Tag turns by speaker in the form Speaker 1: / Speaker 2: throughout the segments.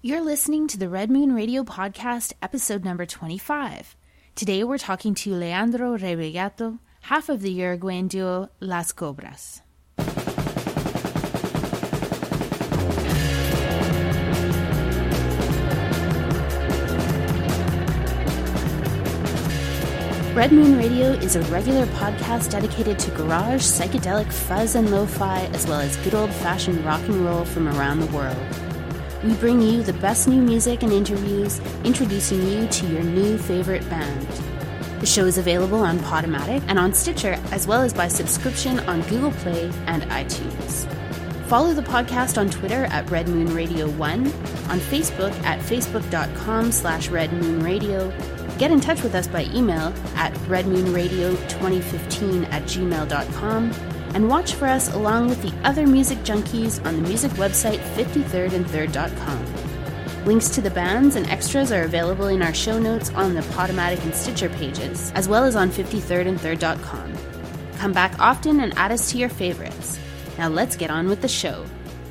Speaker 1: You're listening to the Red Moon Radio Podcast, episode number 25. Today we're talking to Leandro Rebellato, half of the Uruguayan duo Las Cobras. Red Moon Radio is a regular podcast dedicated to garage, psychedelic fuzz and lo-fi, as well as good old-fashioned rock and roll from around the world. We bring you the best new music and interviews, introducing you to your new favorite band. The show is available on Podomatic and on Stitcher, as well as by subscription on Google Play and iTunes. Follow the podcast on Twitter at Red Moon Radio 1, on Facebook at facebook.com/redmoonradio. Get in touch with us by email at redmoonradio2015@gmail.com. And watch for us along with the other music junkies on the music website 53rdandthird.com. Links to the bands and extras are available in our show notes on the Podomatic and Stitcher pages, as well as on 53rdandthird.com. Come back often and add us to your favorites. Now let's get on with the show.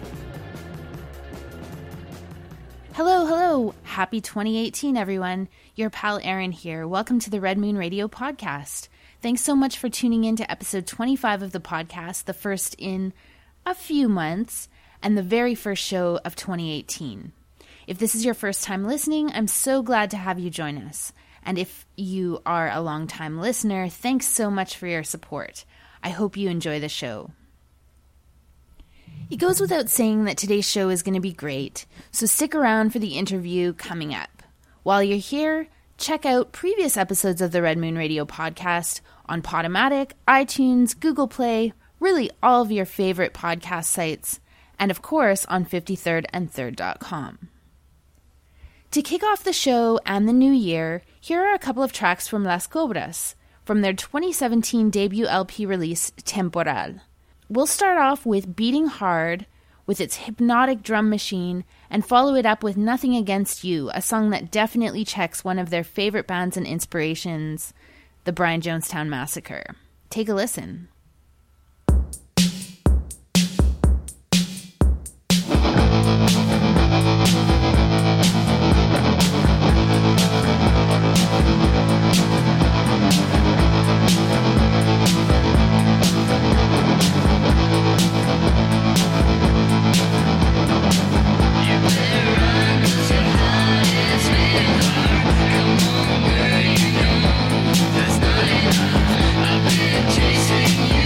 Speaker 1: Hello. Happy 2018, everyone. Your pal Erin here. Welcome to the Red Moon Radio Podcast. Thanks so much for tuning in to episode 25 of the podcast, the first in a few months, and the very first show of 2018. If this is your first time listening, I'm so glad to have you join us. And if you are a long-time listener, thanks so much for your support. I hope you enjoy the show. It goes without saying that today's show is going to be great, so stick around for the interview coming up. While you're here, check out previous episodes of the Red Moon Radio Podcast on Podomatic, iTunes, Google Play, really all of your favorite podcast sites, and of course on 53rdandthird.com. To kick off the show and the new year, here are a couple of tracks from Las Cobras, from their 2017 debut LP release, Temporal. We'll start off with Beating Hard, with its hypnotic drum machine, and follow it up with Nothing Against You, a song that definitely checks one of their favorite bands and inspirations, the Brian Jonestown Massacre. Take a listen.
Speaker 2: Chasing you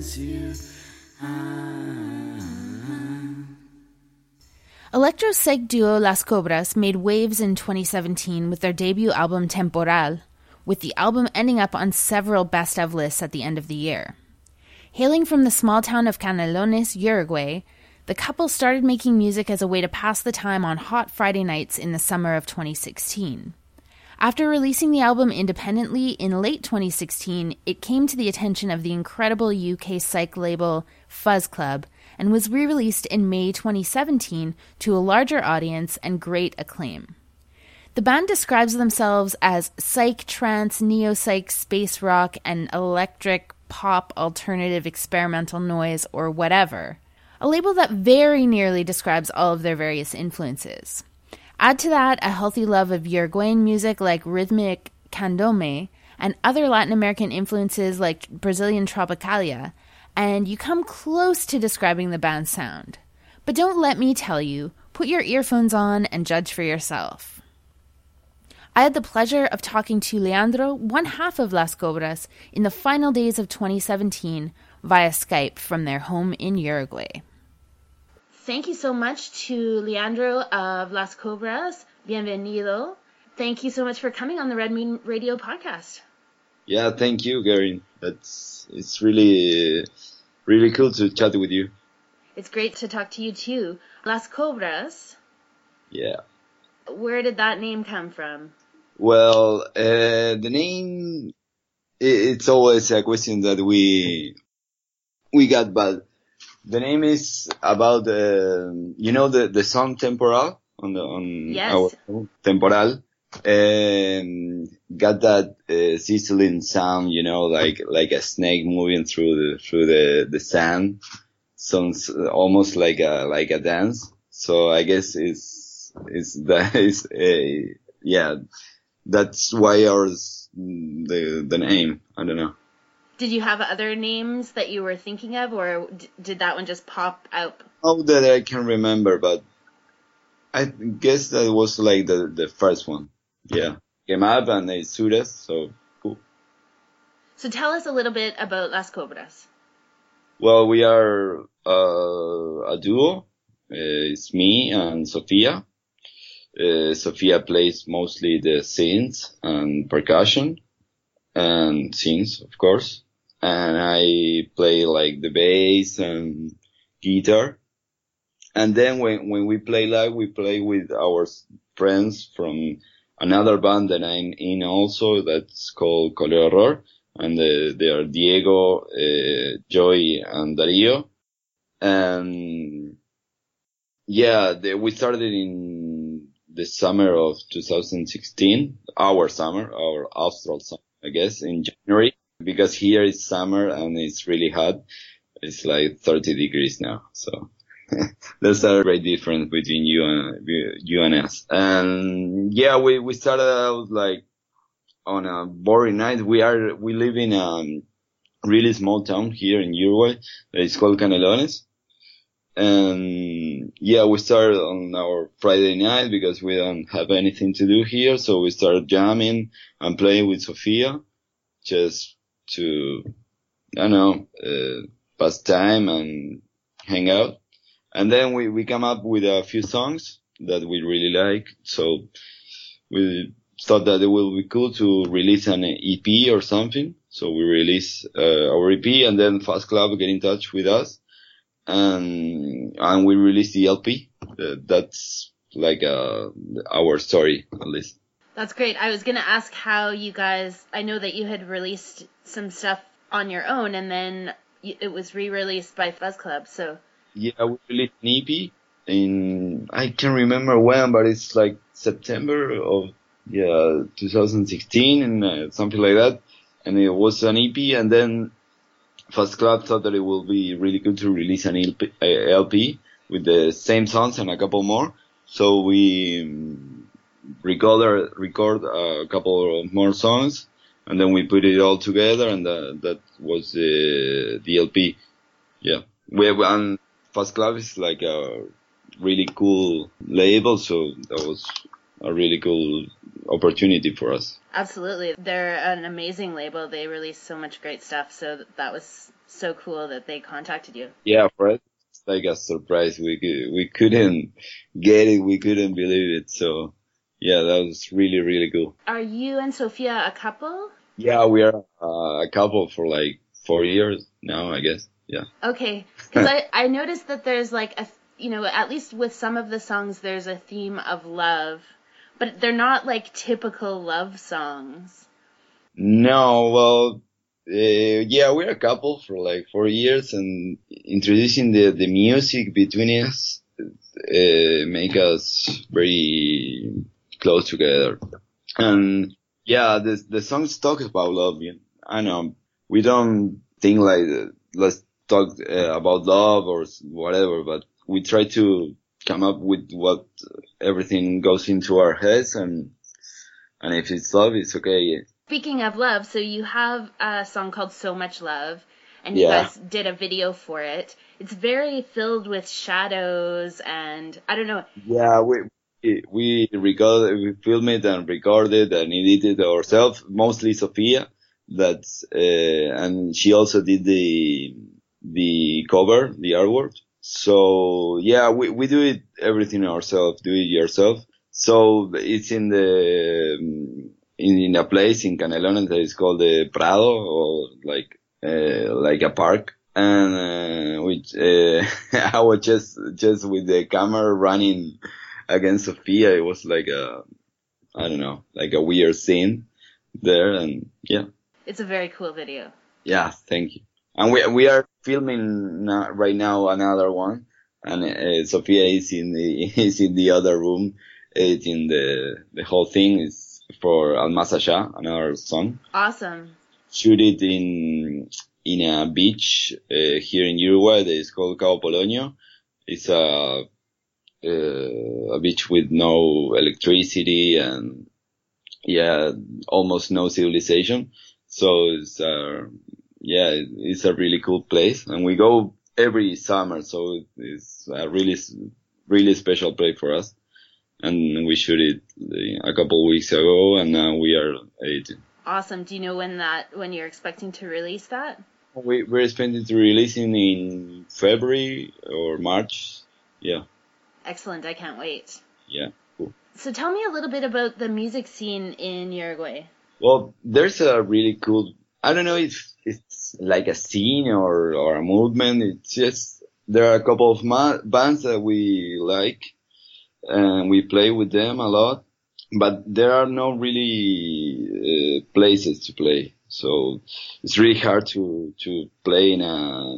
Speaker 2: miss you.
Speaker 1: Electro-psych duo Las Cobras made waves in 2017 with their debut album Temporal, with the album ending up on several best-of lists at the end of the year. Hailing from the small town of Canelones, Uruguay, the couple started making music as a way to pass the time on hot Friday nights in the summer of 2016. After releasing the album independently in late 2016, it came to the attention of the incredible UK psych label Fuzz Club and was re-released in May 2017 to a larger audience and great acclaim. The band describes themselves as psych, trance, neo-psych, space rock, and electric pop alternative experimental noise or whatever, a label that very nearly describes all of their various influences. Add to that a healthy love of Uruguayan music like rhythmic candombe and other Latin American influences like Brazilian tropicalia, and you come close to describing the band's sound. But don't let me tell you, put your earphones on and judge for yourself. I had the pleasure of talking to Leandro, one half of Las Cobras, in the final days of 2017 via Skype from their home in Uruguay. Thank you so much to Leandro of Las Cobras. Bienvenido. Thank you so much for coming on the Red Moon Radio podcast.
Speaker 3: Yeah, thank you, Gary. It's really cool to chat with you.
Speaker 1: It's great to talk to you too. Las Cobras.
Speaker 3: Yeah.
Speaker 1: Where did that name come from?
Speaker 3: Well, the name, it's always a question that we got, but the name is about, the song Temporal on
Speaker 1: yes.
Speaker 3: Our Temporal, got that, sizzling sound, like a snake moving through the sand. Sounds almost like a dance. So I guess that's why ours, the name. I don't know.
Speaker 1: Did you have other names that you were thinking of, or did that one just pop out?
Speaker 3: Oh, that I can remember, but I guess that was like the first one. Yeah. Came up and they sued us, so cool.
Speaker 1: So tell us a little bit about Las Cobras.
Speaker 3: Well, we are a duo. It's me and Sofia. Sofia plays mostly the synths and percussion and sings, of course. And I play like the bass and guitar. And then when we play live, we play with our friends from another band that I'm in also that's called Color Horror. And they are Diego, Joy, and Dario. And yeah, we started in the summer of 2016, our austral summer, I guess, in January, because here it's summer and it's really hot. It's like 30 degrees now. So there's a great difference between you and us. And yeah, we started out like on a boring night. We live in a really small town here in Uruguay. It's called Canelones. And yeah, we started on our Friday night because we don't have anything to do here. So we started jamming and playing with Sofia just to, I don't know, pass time and hang out. And then we come up with a few songs that we really like. So we thought that it will be cool to release an EP or something. So we release our EP, and then Fuzz Club get in touch with us. And we released the LP. That's like our story, at least.
Speaker 1: That's great. I was going to ask how you guys, I know that you had released some stuff on your own, and then it was re-released by Fuzz Club, so.
Speaker 3: Yeah, we released an EP in, I can't remember when, but it's like September of 2016 and something like that. And it was an EP, and then Fuzz Club thought that it would be really good to release an LP with the same songs and a couple more. So we record a couple of more songs, and then we put it all together, and that was the LP. Yeah. And Fuzz Club is like a really cool label, so that was a really cool opportunity for us.
Speaker 1: Absolutely. They're an amazing label. They release so much great stuff, so that was so cool that they contacted you.
Speaker 3: Yeah, for us, it's like a surprise. We couldn't get it. We couldn't believe it. So yeah, that was really, really cool.
Speaker 1: Are you and Sofia a couple?
Speaker 3: Yeah, we are a couple for like 4 years now, I guess. Yeah.
Speaker 1: Okay, because I noticed that there's like at least with some of the songs, there's a theme of love, but they're not like typical love songs.
Speaker 3: No, well, yeah, we're a couple for like 4 years, and introducing the music between us make us very close together. And yeah, the songs talk about love. I know we don't think like let's talk about love or whatever, but we try to come up with what everything goes into our heads, and if it's love, it's okay.
Speaker 1: Speaking of love, so you have a song called So Much Love, and you guys did a video for it. It's very filled with shadows, and I don't know.
Speaker 3: Yeah, we filmed it and recorded and edited ourselves, mostly Sofia. And she also did the cover, the artwork. So yeah, we do it everything ourselves, do it yourself. So it's in a place in Canelones that is called the Prado, or like a park. And I was just with the camera running against Sofia. It was like I don't know, like a weird scene there, and yeah.
Speaker 1: It's a very cool video.
Speaker 3: Yeah, thank you. And we are filming right now another one, and Sofia is in the other room editing the whole thing. Is for Al Más Allá, another song.
Speaker 1: Awesome.
Speaker 3: Shoot it in a beach here in Uruguay that is called Cabo Polonio. It's a beach with no electricity and almost no civilization. So it's it's a really cool place, and we go every summer. So it's a really, really special place for us. And we shoot it a couple of weeks ago, and now we are editing.
Speaker 1: Awesome. Do you know when you're expecting to release that?
Speaker 3: We're expecting to release it in February or March. Yeah.
Speaker 1: Excellent. I can't wait.
Speaker 3: Yeah. Cool.
Speaker 1: So tell me a little bit about the music scene in Uruguay.
Speaker 3: Well, there's a really cool, I don't know if it's like a scene or a movement. It's just, there are a couple of bands that we like, and we play with them a lot, but there are no really places to play. So it's really hard to play in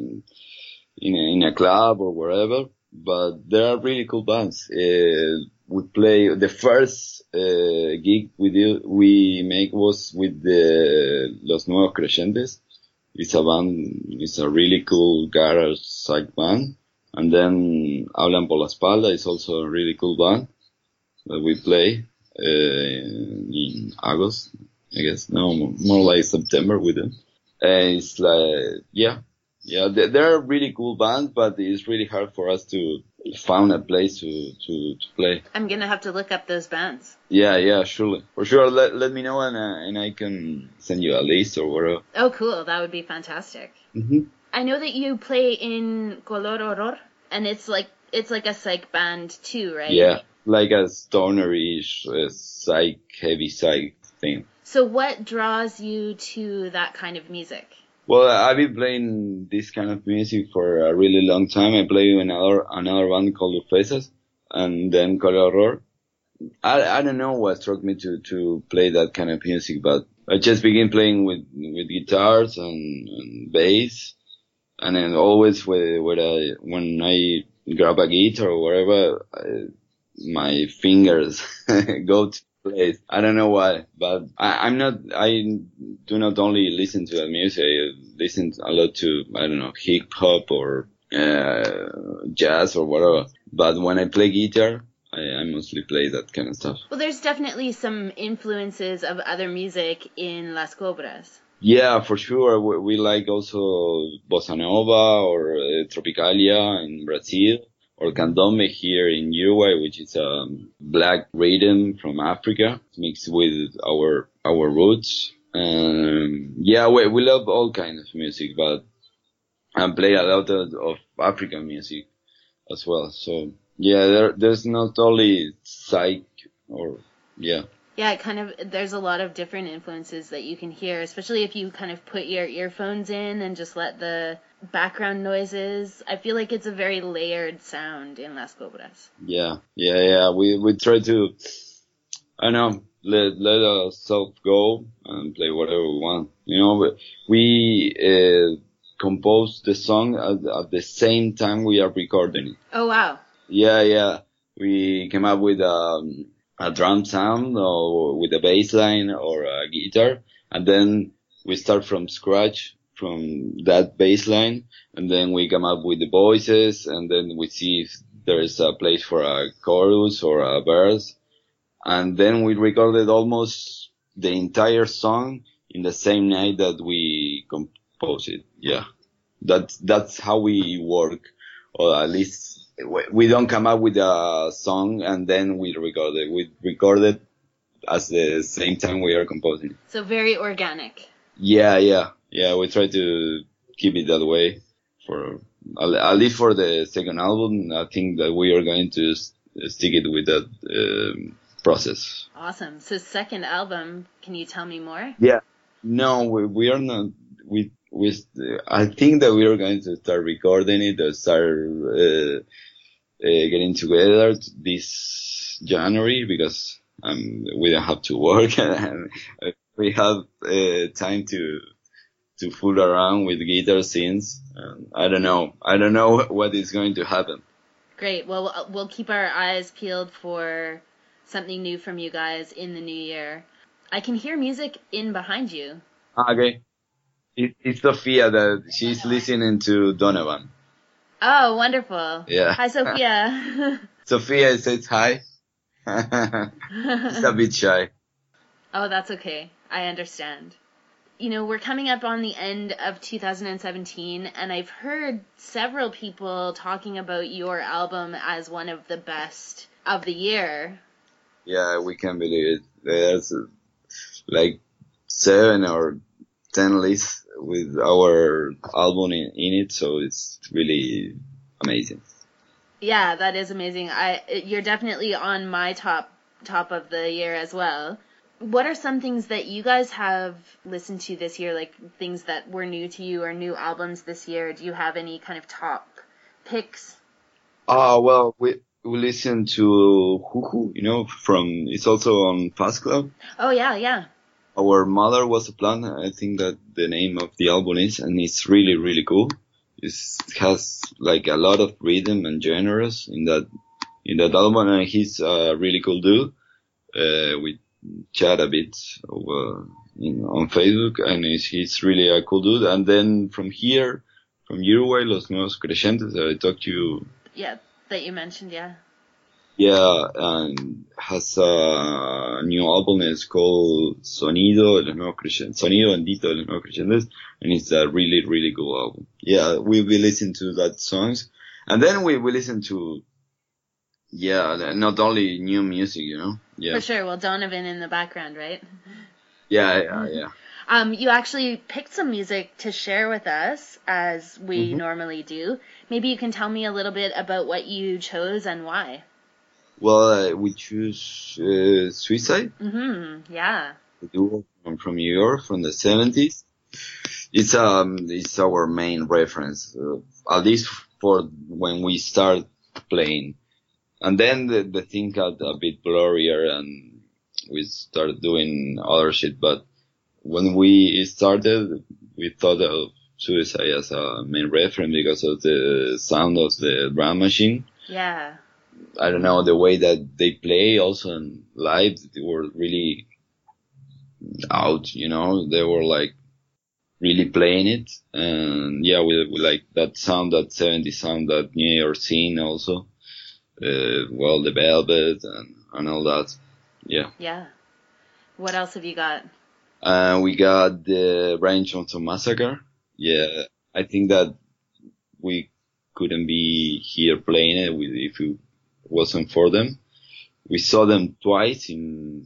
Speaker 3: a club or wherever, but there are really cool bands. We play the first gig we make was with the Los Nuevos Creyentes. It's a band, it's a really cool garage psych band. And then Hablan por la Espalda is also a really cool band that we play in August, I guess. No, more like September with them. And it's like, they're a really cool band, but it's really hard for us to find a place to play.
Speaker 1: I'm gonna have to look up those bands.
Speaker 3: Yeah, surely. For sure, let me know and I can send you a list or whatever.
Speaker 1: Oh, cool. That would be fantastic.
Speaker 3: Mm-hmm.
Speaker 1: I know that you play in Color Horror, and it's like a psych band too, right?
Speaker 3: Yeah, like a stonerish, heavy psych thing.
Speaker 1: So what draws you to that kind of music?
Speaker 3: Well, I've been playing this kind of music for a really long time. I play in another band called Lufesas, and then Color Horror. I don't know what struck me to play that kind of music, but I just began playing with guitars and bass. And then always when I grab a guitar or whatever, my fingers go to place. I don't know why, but I do not only listen to that music. I listen a lot to, I don't know, hip hop or jazz or whatever. But when I play guitar, I mostly play that kind of stuff.
Speaker 1: Well, there's definitely some influences of other music in Las Cobras.
Speaker 3: Yeah, for sure. We like also Bossa Nova or Tropicalia in Brazil, or Candombe here in Uruguay, which is a black rhythm from Africa mixed with our roots. We love all kinds of music, but and play a lot of African music as well. So yeah, there's not only psych or yeah.
Speaker 1: Yeah, there's a lot of different influences that you can hear, especially if you kind of put your earphones in and just let the background noises. I feel like it's a very layered sound in Las Cobras.
Speaker 3: Yeah. We try to, I don't know, let ourselves go and play whatever we want. You know, but we compose the song at the same time we are recording it.
Speaker 1: Oh, wow.
Speaker 3: Yeah. We came up with a drum sound or with a bass line or a guitar, and then we start from scratch from that bass line, and then we come up with the voices, and then we see if there's a place for a chorus or a verse, and then we recorded almost the entire song in the same night that we composed it. Yeah. That's how we work, or at least we don't come up with a song and then we record it. We record it at the same time we are composing.
Speaker 1: So very organic.
Speaker 3: Yeah. We try to keep it that way for at least for the second album. I think that we are going to stick it with that process.
Speaker 1: Awesome. So second album, can you tell me more?
Speaker 3: Yeah. No, we are not. I think that we are going to start recording it or start getting together this January because we don't have to work and we have time to fool around with guitar scenes. I don't know what is going to happen.
Speaker 1: Great. Well, we'll keep our eyes peeled for something new from you guys in the new year. I can hear music in behind you.
Speaker 3: Okay. It's Sophia that she's listening to Donovan.
Speaker 1: Oh, wonderful.
Speaker 3: Yeah.
Speaker 1: Hi, Sophia.
Speaker 3: Sophia says hi. She's a bit shy.
Speaker 1: Oh, that's okay. I understand. You know, we're coming up on the end of 2017, and I've heard several people talking about your album as one of the best of the year.
Speaker 3: Yeah, we can believe it. There's like 7 or 10 lists with our album in it, so it's really amazing.
Speaker 1: Yeah, that is amazing. You're definitely on my top of the year as well. What are some things that you guys have listened to this year, like things that were new to you or new albums this year? Do you have any kind of top picks?
Speaker 3: Well, we listened to Juju, it's also on Fast Club.
Speaker 1: Oh, yeah.
Speaker 3: Our Mother Was a Plan, I think that the name of the album is, and it's really, really cool. It has like a lot of rhythm and genres in that album, and he's a really cool dude. We chat a bit on Facebook, and he's really a cool dude. And then from Uruguay, Los Nuevos Creyentes, that I talked to you.
Speaker 1: Yeah, that you mentioned, yeah.
Speaker 3: Yeah, and has a new album. It's called Sonido Bendito de los Nuevos Creyentes, and it's a really, really cool album. Yeah, we listen to that songs, and then we listen to, not only new music, Yeah.
Speaker 1: For sure. Well, Donovan in the background, right?
Speaker 3: Yeah.
Speaker 1: You actually picked some music to share with us, as we normally do. Maybe you can tell me a little bit about what you chose and why.
Speaker 3: Well, we choose Suicide.
Speaker 1: Yeah.
Speaker 3: The duo from New York from the 70s. It's our main reference, at least for when we start playing. And then the thing got a bit blurrier and we started doing other shit. But when we started, we thought of Suicide as a main reference because of the sound of the drum machine.
Speaker 1: Yeah.
Speaker 3: I don't know, the way that they play also in live, they were really out, they were like really playing it. And yeah, we like that sound, that 70s sound, that New York scene also. The Velvet and all that. Yeah.
Speaker 1: Yeah. What else have you got?
Speaker 3: We got the Brian Johnson Massacre. Yeah. I think that we couldn't be here playing it if it wasn't for them. We saw them twice in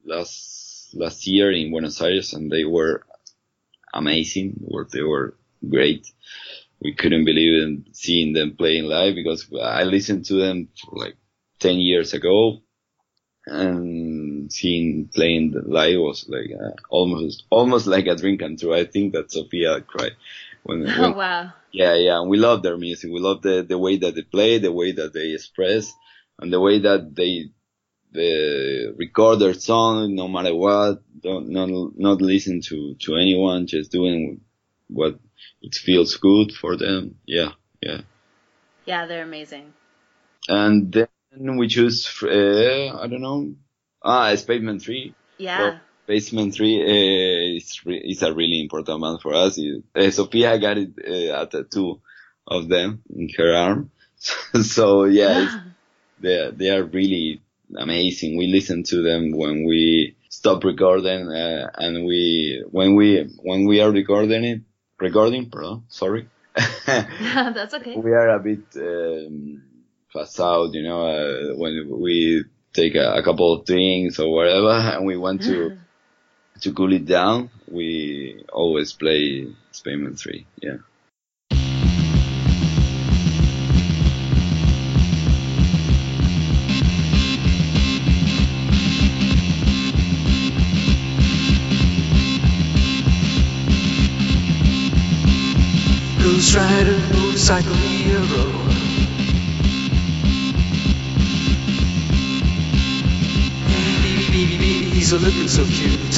Speaker 3: last year in Buenos Aires, and they were amazing. They were great. we couldn't believe in seeing them playing live, because I listened to them for like 10 years ago, and seeing playing live was like almost like a dream come true. I think that Sofia cried when
Speaker 1: Oh, wow.
Speaker 3: Yeah, and we love their music. We love the way that they play, the way that they express, and the way that they record their song no matter what. Not listen to anyone, just doing what it feels good for them. Yeah.
Speaker 1: Yeah, they're amazing.
Speaker 3: And then we choose, I don't know, Spaceman 3.
Speaker 1: Yeah.
Speaker 3: Well, Spaceman 3 is a really important band for us. Sofia got it, a tattoo of them in her arm. So yeah, they are really amazing. We listen to them when we stop recording, and when we are recording, sorry.
Speaker 1: That's okay.
Speaker 3: We are a bit, fast out, when we take a couple of drinks or whatever, and we want to cool it down, we always play Spaceman 3, yeah.
Speaker 2: Ghost Rider, motorcycle hero. Baby, he's a looking so cute.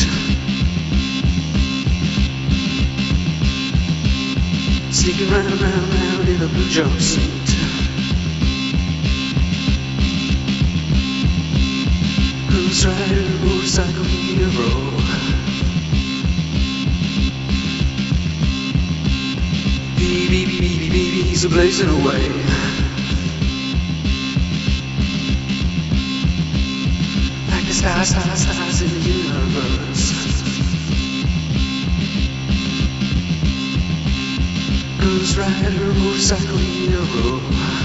Speaker 2: Sneaking round in a blue jumpsuit. Ghost Rider, motorcycle hero. Baby, he's a blazing away. Like the stars in the universe. Ghost Rider, motorcycle hero.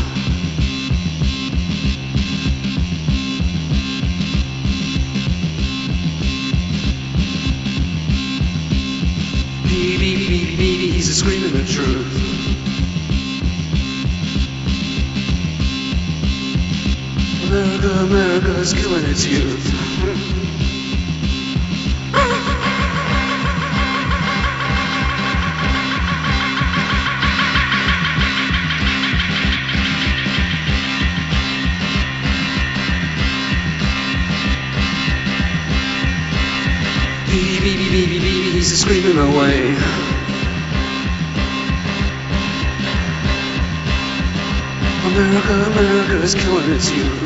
Speaker 2: Baby, he's a screaming the truth. America's killing its youth. Baby, he's screaming away. America is killing its youth.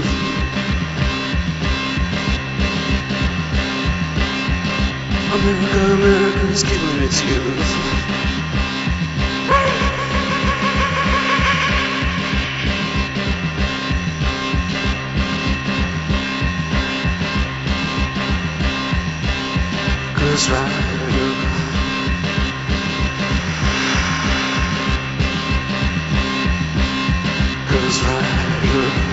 Speaker 2: America is killing its youth. Ghost Rider. Ghost Rider.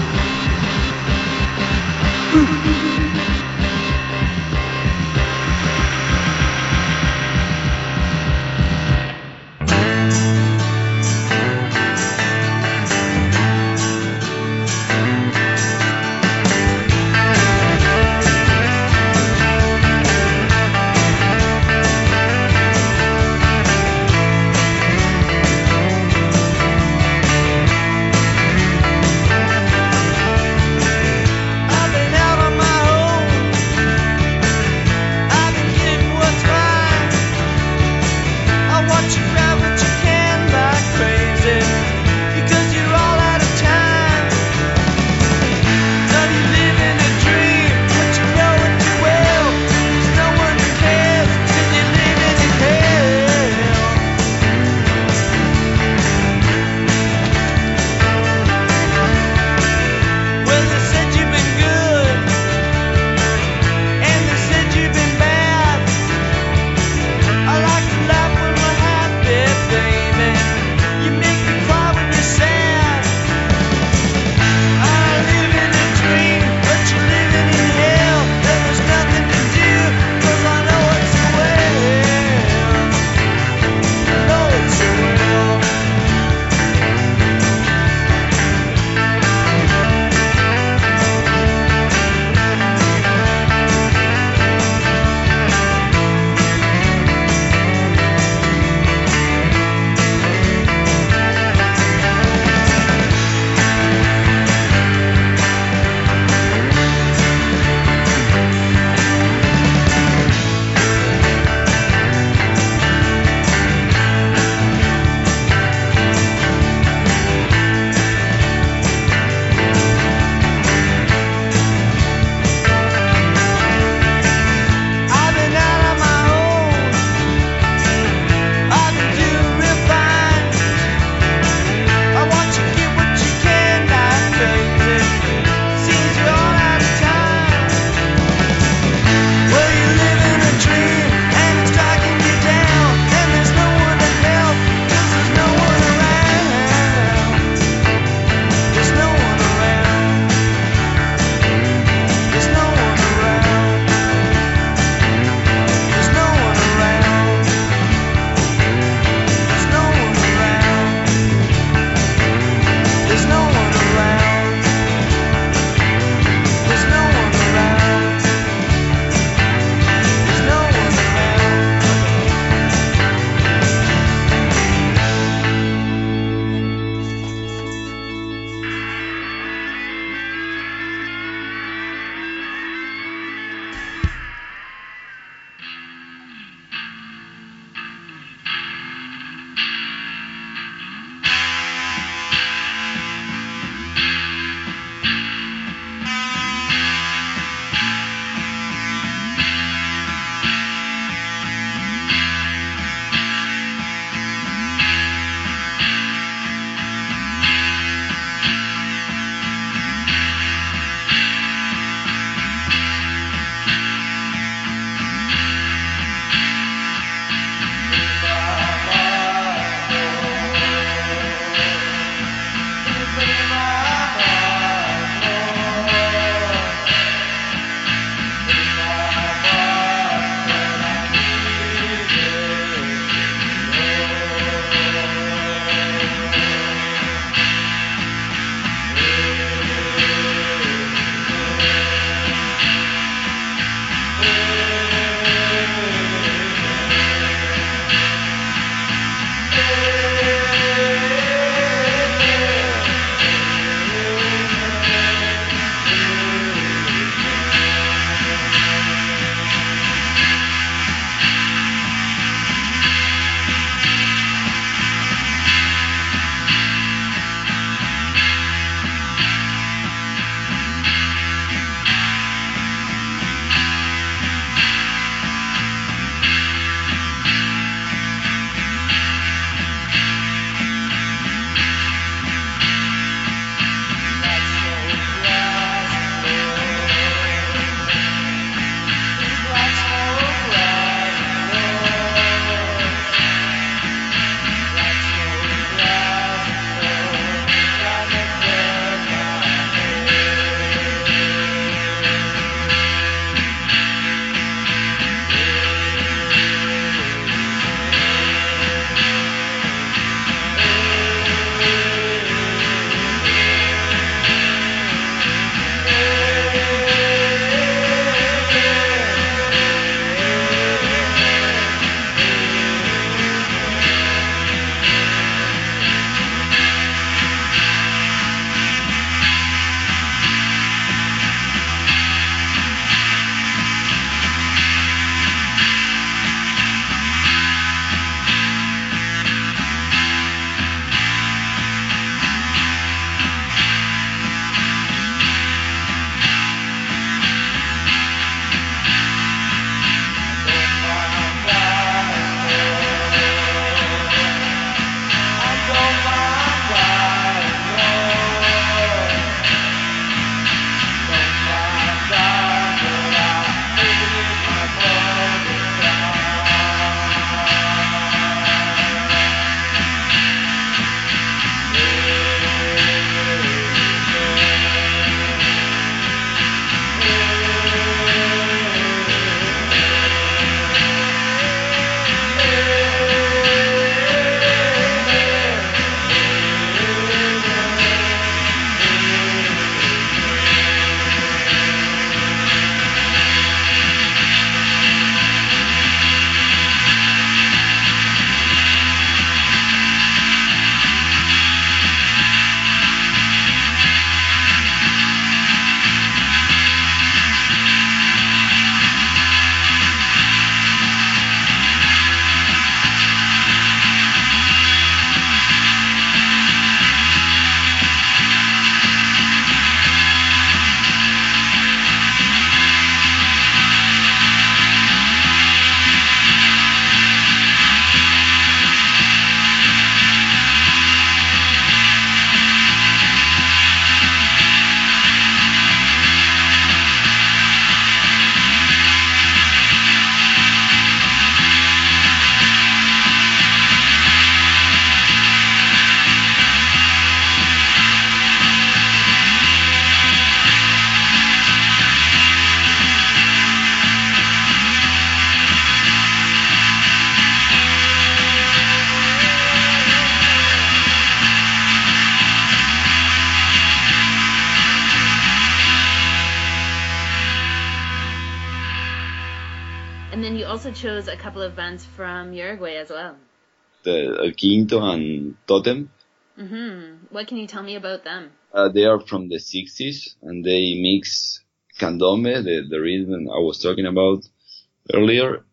Speaker 1: also chose a couple of bands from Uruguay as well.
Speaker 3: The El Quinto and Totem.
Speaker 1: What can you tell me about them?
Speaker 3: They are from the 60s, and they mix candombe, the rhythm I was talking about earlier,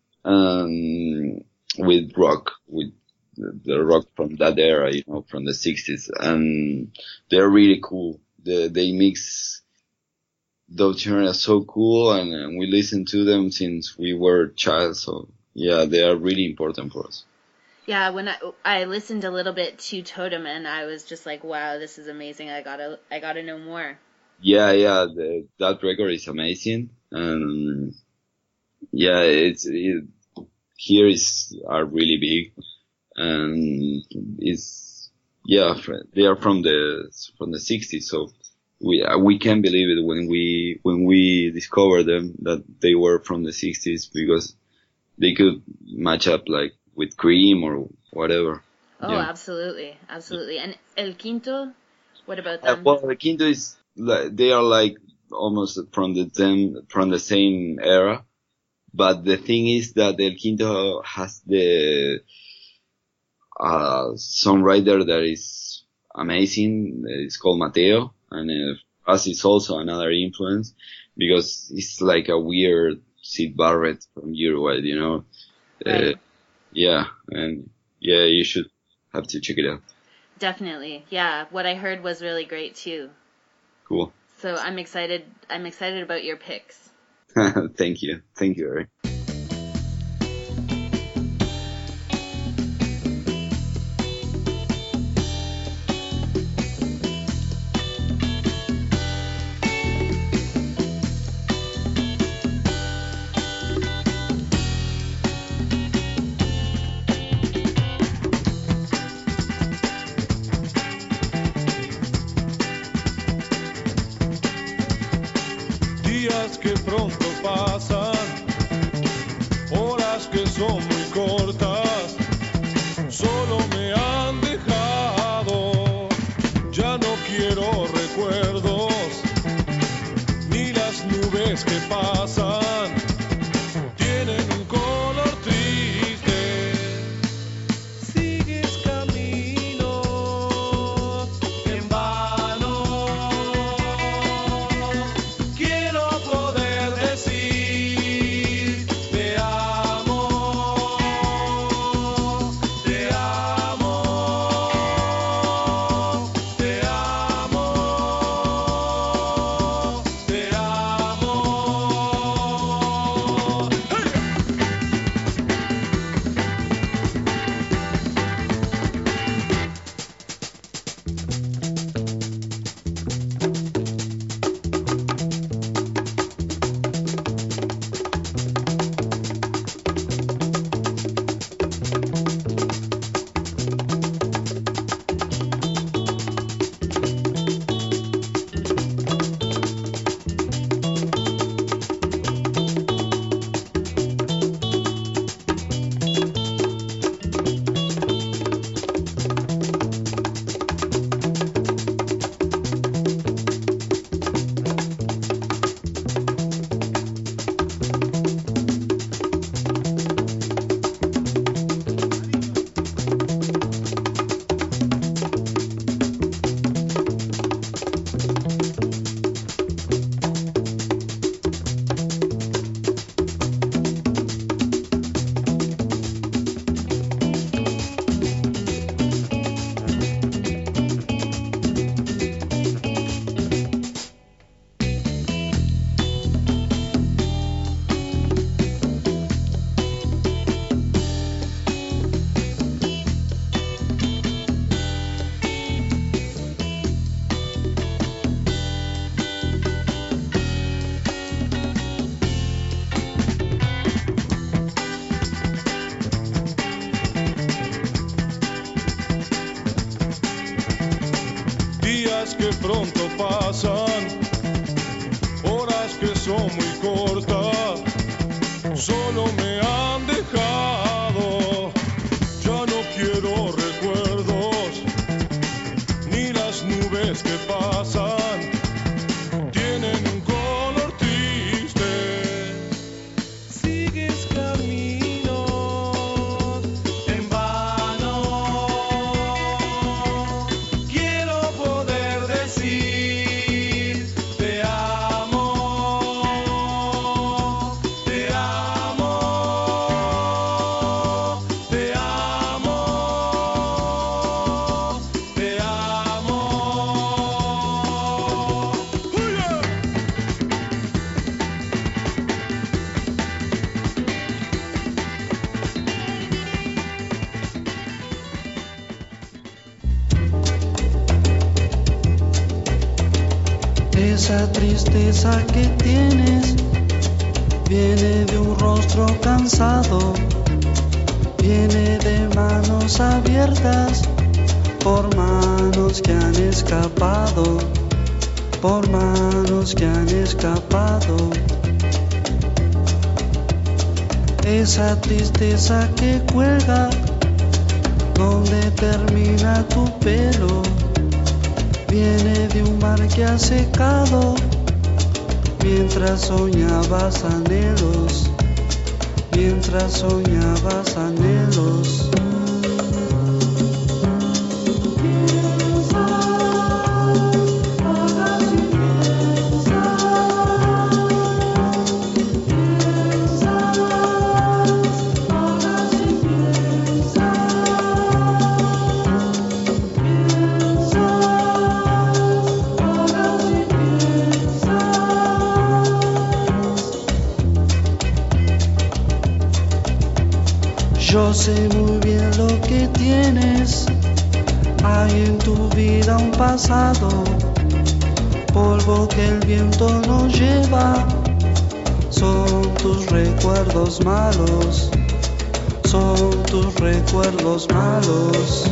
Speaker 3: with rock, with the rock from that era, from the 60s. And they're really cool. They mix those genres so cool, and we listen to them since we were child. So yeah, they are really important for us.
Speaker 1: Yeah, when I listened a little bit to Totem, and I was just like, wow, this is amazing. I gotta know more.
Speaker 3: Yeah, that record is amazing. And yeah, here are really big, and they are from the 60s. So we can't believe it when we discover them that they were from the 60s, because they could match up like with Cream or whatever.
Speaker 1: Oh, yeah. Absolutely. And El Quinto, what about them?
Speaker 3: Well, El Quinto is they are like almost from the same era, but the thing is that El Quinto has the songwriter that is amazing. It's called Mateo, and us is also another influence, because it's like a weird Syd Barrett from Uruguay,
Speaker 1: Right.
Speaker 3: You should have to check it out.
Speaker 1: Definitely. Yeah. What I heard was really great too.
Speaker 3: Cool.
Speaker 1: So I'm excited about your picks.
Speaker 3: Thank you, Eric.
Speaker 4: Días que pronto pasan, horas que son muy cortas, solo me han dejado. Ya no quiero recuerdos, ni las nubes que pasan tienen un color triste. Sigues camino en vano. Quiero poder decir te amo, te amo, te amo, te amo. Días que pronto pasan, horas que son muy cortas, solo me han dejado. Ya no quiero recuerdos, ni las nubes que pasan tienen un color triste. Sigues camino
Speaker 5: Esa tristeza que tienes viene de un rostro cansado, viene de manos abiertas, por manos que han escapado, por manos que han escapado. Esa tristeza que cuelga donde termina tu pelo, viene de un mar que ha secado mientras soñabas anhelos, mientras soñabas anhelos. Yo sé muy bien lo que tienes, hay en tu vida un pasado, polvo que el viento no lleva, son tus recuerdos malos, son tus recuerdos malos.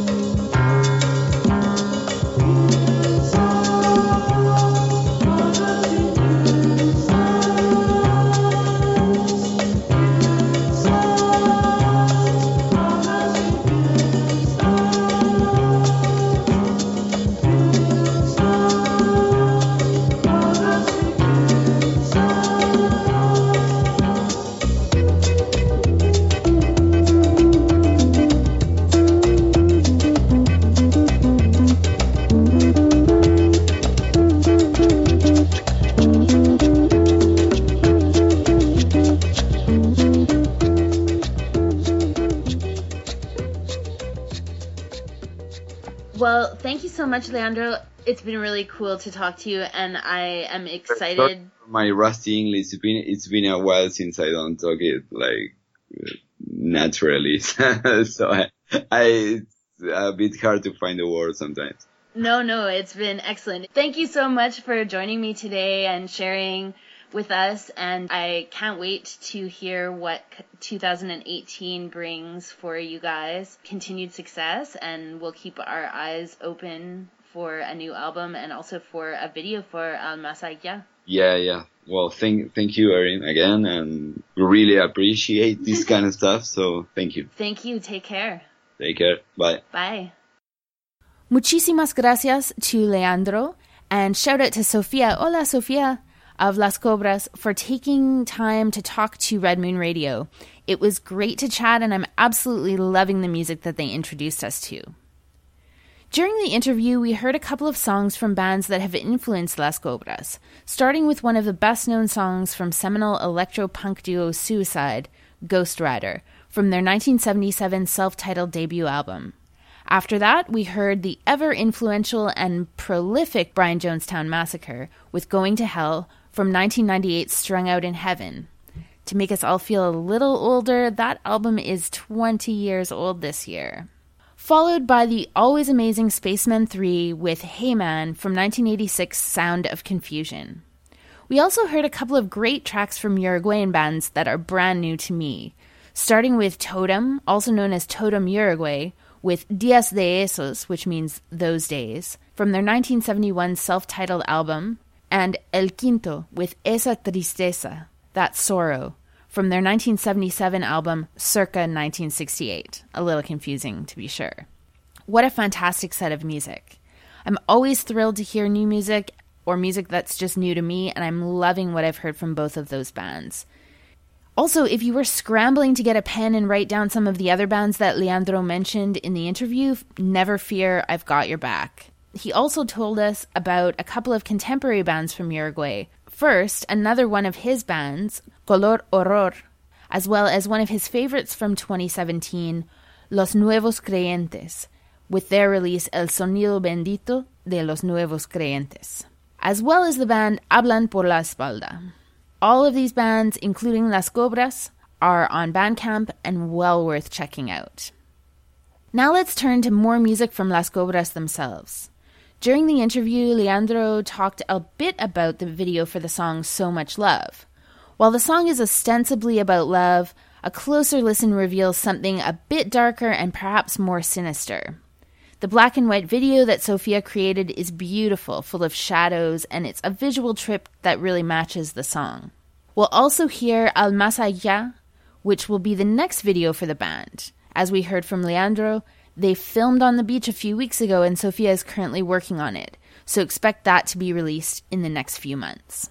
Speaker 1: Well, thank you so much, Leandro. It's been really cool to talk to you, and I am excited.
Speaker 3: My rusty English, it's been a while since I don't talk it like naturally, so it's a bit hard to find the word sometimes.
Speaker 1: No, it's been excellent. Thank you so much for joining me today and sharing with us, and I can't wait to hear what 2018 brings for you guys. Continued success, and we'll keep our eyes open for a new album and also for a video for Al Más Allá.
Speaker 3: Yeah. Well, thank you, Erin, again, and we really appreciate this kind of stuff, so thank you.
Speaker 1: Thank you. Take care.
Speaker 3: Take care. Bye.
Speaker 1: Bye. Muchísimas gracias to Leandro, and shout out to Sofia. Hola, Sofia, of Las Cobras, for taking time to talk to Red Moon Radio. It was great to chat, and I'm absolutely loving the music that they introduced us to. During the interview, we heard a couple of songs from bands that have influenced Las Cobras, starting with one of the best-known songs from seminal electro-punk duo Suicide, Ghost Rider, from their 1977 self-titled debut album. After that, we heard the ever-influential and prolific Brian Jonestown Massacre with Going to Hell from 1998's Strung Out in Heaven. To make us all feel a little older, that album is 20 years old this year. Followed by the always amazing Spacemen 3 with Hey Man from 1986's Sound of Confusion. We also heard a couple of great tracks from Uruguayan bands that are brand new to me, starting with Totem, also known as Totem Uruguay, with Días de Esos, which means Those Days, from their 1971 self-titled album, and El Quinto with Esa Tristeza, That Sorrow, from their 1977 album Circa 1968. A little confusing, to be sure. What a fantastic set of music. I'm always thrilled to hear new music, or music that's just new to me, and I'm loving what I've heard from both of those bands. Also, if you were scrambling to get a pen and write down some of the other bands that Leandro mentioned in the interview, never fear, I've got your back. He also told us about a couple of contemporary bands from Uruguay. First, another one of his bands, Color Horror, as well as one of his favorites from 2017, Los Nuevos Creyentes, with their release El Sonido Bendito de los Nuevos Creyentes, as well as the band Hablan por la Espalda. All of these bands, including Las Cobras, are on Bandcamp and well worth checking out. Now let's turn to more music from Las Cobras themselves. During the interview, Leandro talked a bit about the video for the song So Much Love. While the song is ostensibly about love, a closer listen reveals something a bit darker and perhaps more sinister. The black and white video that Sofia created is beautiful, full of shadows, and it's a visual trip that really matches the song. We'll also hear Al Más Allá, which will be the next video for the band. As we heard from Leandro, they filmed on the beach a few weeks ago and Sofia is currently working on it, so expect that to be released in the next few months.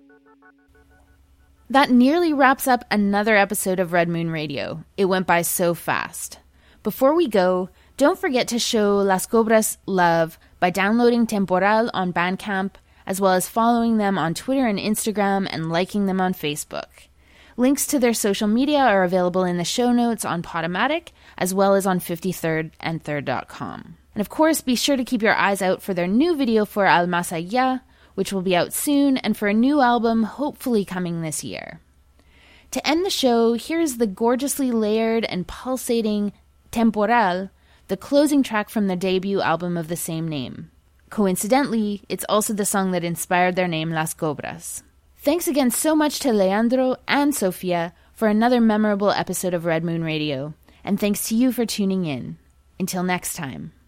Speaker 1: That nearly wraps up another episode of Red Moon Radio. It went by so fast. Before we go, don't forget to show Las Cobras love by downloading Temporal on Bandcamp, as well as following them on Twitter and Instagram and liking them on Facebook. Links to their social media are available in the show notes on Podomatic, as well as on 53rd&3rd.com. And of course, be sure to keep your eyes out for their new video for Al Más Allá, which will be out soon, and for a new album hopefully coming this year. To end the show, here's the gorgeously layered and pulsating Temporal, the closing track from their debut album of the same name. Coincidentally, it's also the song that inspired their name Las Cobras. Thanks again so much to Leandro and Sofia for another memorable episode of Red Moon Radio, and thanks to you for tuning in. Until next time.